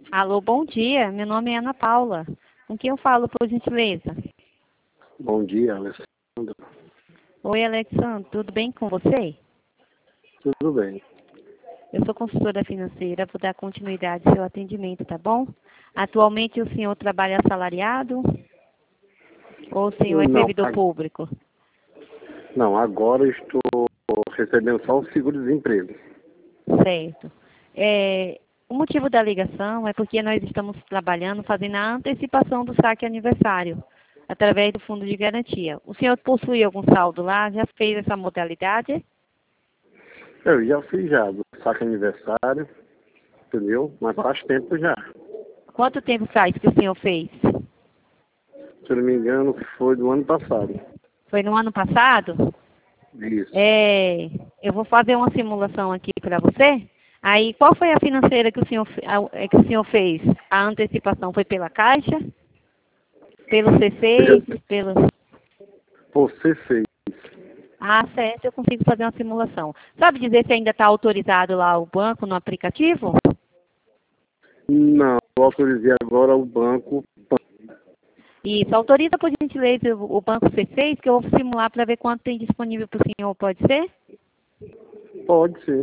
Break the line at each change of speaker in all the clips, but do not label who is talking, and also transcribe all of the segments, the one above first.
Alô, bom dia. Meu nome é Ana Paula. Com quem eu falo, por gentileza?
Bom dia, Alessandro.
Oi, Alexandre. Tudo bem com você?
Tudo bem.
Eu sou consultora financeira. Vou dar continuidade ao seu atendimento, tá bom? Atualmente o senhor trabalha assalariado ou o senhor é
Não,
servidor público?
não, agora eu estou recebendo só o seguro-desemprego.
Certo. O motivo da ligação é porque nós estamos trabalhando, fazendo a antecipação do saque aniversário, através do fundo de garantia. O senhor possui algum saldo lá? Já fez essa modalidade?
Eu já fiz já, do saque aniversário, entendeu? Mas faz tempo já.
Quanto tempo faz que o senhor fez?
Se eu não me engano, foi do ano passado.
Foi no ano passado?
Isso.
Eu vou fazer uma simulação aqui para você. Aí, qual foi a financeira que que o senhor fez? A antecipação foi pela Caixa? Pelo C6? Pelo...
Você fez.
Ah, certo, eu consigo fazer uma simulação. Sabe dizer se ainda está autorizado lá o banco no aplicativo?
Não, eu autorizei agora o banco.
Isso, autoriza por gentileza o banco C6, que eu vou simular para ver quanto tem disponível para o senhor, pode ser?
Pode ser.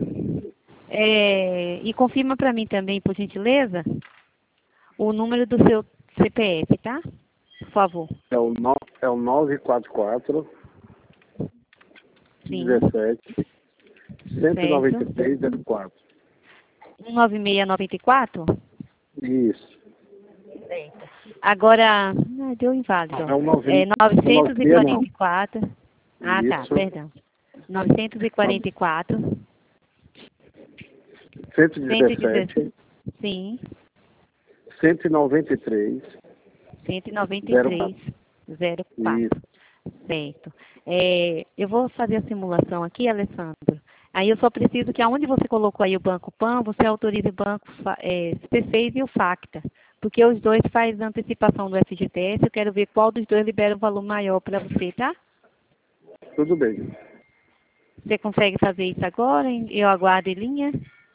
E confirma para mim também, por gentileza, o número do seu CPF, tá? Por favor.
É o 944
Sim.
17 193 04.
19694?
Isso.
Certo. Agora, deu inválido.
É o
944. Ah, tá,
Isso.
perdão. 944.
117.
Sim.
193.
193. 04.
Isso.
Certo. Eu vou fazer a simulação aqui, Alessandro. Aí eu só preciso que aonde você colocou aí o Banco Pan, você autorize o Banco C6 e o Facta. Porque os dois fazem antecipação do FGTS. Eu quero ver qual dos dois libera o valor maior para você, tá?
Tudo bem.
Você consegue fazer isso agora? Eu aguardo em linha?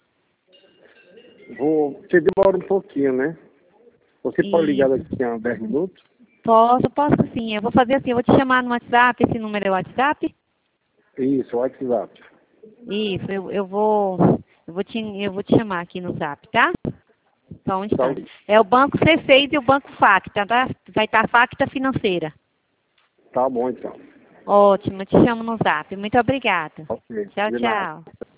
Você demora um pouquinho, né? Você pode ligar
Isso.
daqui a 10 minutos?
Posso sim. Eu vou fazer assim, eu vou te chamar no WhatsApp. Esse número é o WhatsApp?
Isso, WhatsApp.
Isso, eu vou te chamar aqui no Zap, tá? Só um instante. É o Banco C6 e o Banco Facta, tá? Vai estar Facta Financeira.
Tá bom, então.
Ótimo, te chamo no Zap. Muito obrigada.
Ok,
Tchau,
de nada.
tchau.